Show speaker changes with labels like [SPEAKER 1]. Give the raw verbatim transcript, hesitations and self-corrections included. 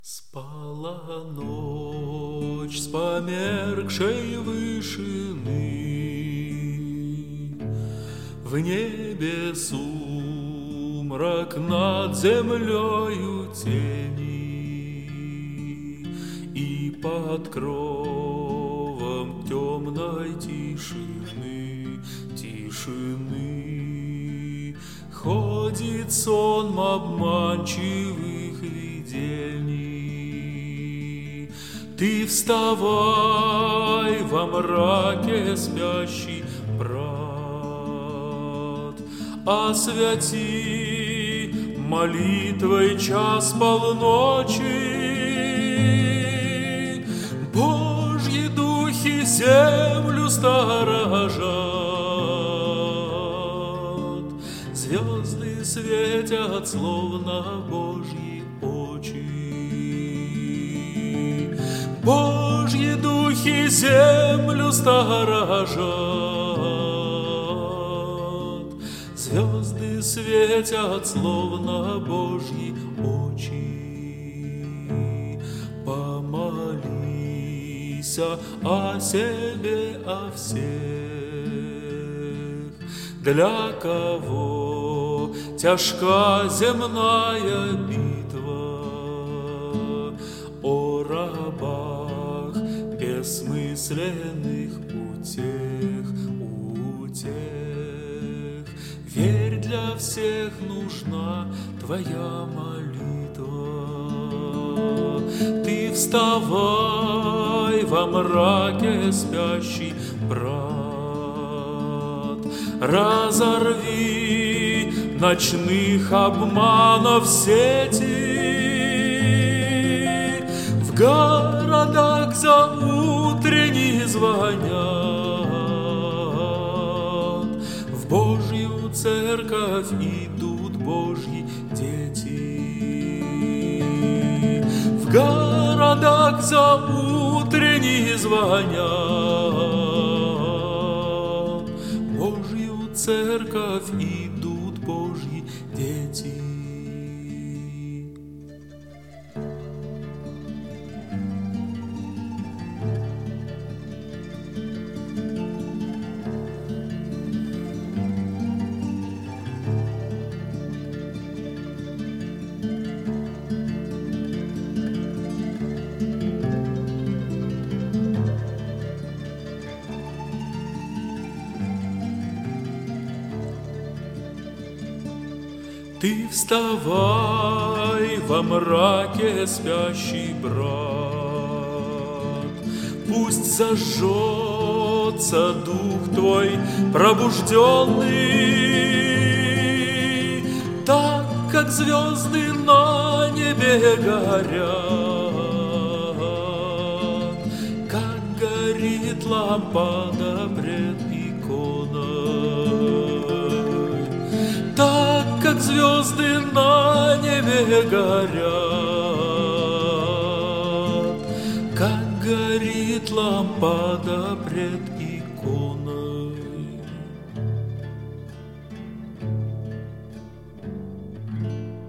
[SPEAKER 1] Спала ночь с померкшей вышины, в небе сумрак, над землею тени, и под кровом темной тишины, тишины ходит сон обманчивых видений. Ты вставай во мраке, спящий брат, освяти молитвой час полночи. Божьи духи землю сторожат, звезды светят, словно Божьи очи. Божьи духи землю сторожат, звезды светят, словно Божьи очи. Помолись о себе, о всех, для кого тяжка земная битва, о рабах бессмысленных утех, утех. Верь, для всех нужна твоя молитва. Ты вставай во мраке, спящий брат, разорви ночных обманов сети. В городах заутренние звонят, в Божью церковь идут Божьи дети. В городах заутренние звонят, в Божью церковь идут Божьи дети. Ты вставай во мраке, спящий брат, пусть зажжется дух твой пробужденный, так как звезды на небе горят, как горит лампада пред иконой, так как звезды на небе горят, как горит лампада пред иконой.